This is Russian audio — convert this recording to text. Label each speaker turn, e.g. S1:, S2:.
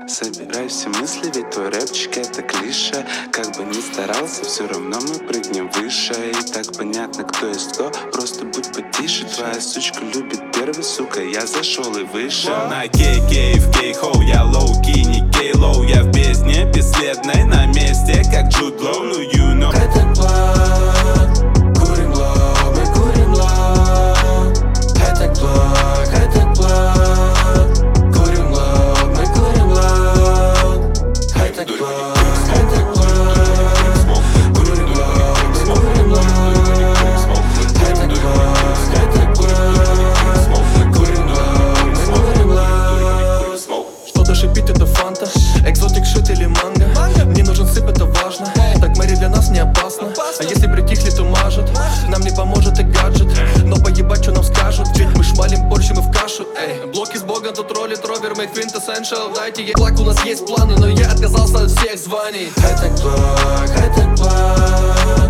S1: Собирай все мысли, ведь твой рэпчик это клише. Как бы ни старался, все равно мы прыгнем выше. И так понятно, кто есть кто, просто будь потише. Твоя сучка любит первый, сука, я зашел и вышел.
S2: На кей-кей, в кей-хоу, я лоу-ки, не кей-лоу. Я в бездне, бесследной, на месте, как Джуд Лоу, ну you know.
S3: Это блок, курим лоу, мы курим лоу. Это блок, курим лоу, мы курим лоу. Это блок, курим лоу, мы курим лоу. Это блок, курим лоу, мы курим лоу.
S4: Что-то шипит, это фанта, экзотик, шит или манго. Мне нужен сып, это важно, так Мэри для нас не опасно. А если притихли, то мажет, нам не поможет и гаджет. Но поебать, что нам скажут, ведь мы шмалим больше, мы в кашу. Эй, блоки с богом, тут ролит ровер, мы quintessential. Дайте ей плак, у нас есть планы, но я отказался от всех званий.
S3: Это блок,